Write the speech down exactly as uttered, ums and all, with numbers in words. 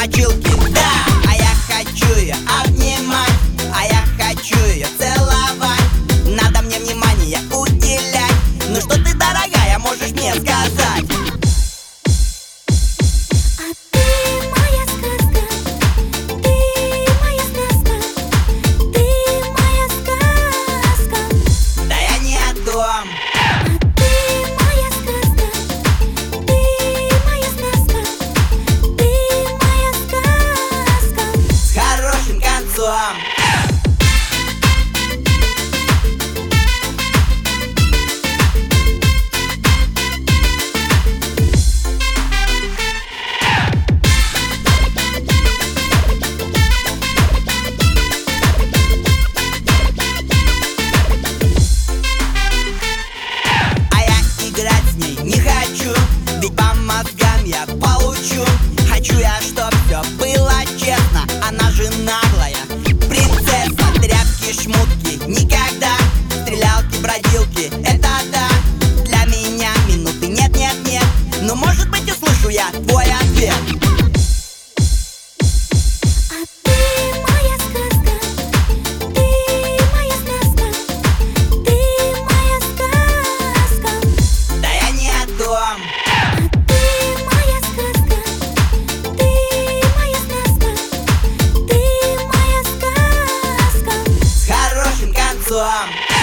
мочилки, да. А я хочу ее обнимать, а я хочу ее целовать. Надо мне внимание уделять. Ну что ты, дорогая, можешь мне сказать? А ты моя сказка, ты моя сказка, ты моя сказка. Да я не о том. А ты моя сказка, ты моя сказка, ты моя сказка. С хорошим концом. А я играть с ней не хочу, ведь по мозгам я получу. Хочу я, чтоб все было честно, она же наглая принцесса. Тряпки, шмутки, никогда. Стрелялки, бродилки, это да. Для меня минуты нет, нет, нет. Но может быть услышу я твой ответ. А ты моя сказка, ты моя сказка, ты моя сказка. Да я не о том. А ты моя сказка, ты моя сказка, ты моя сказка. С хорошим концом.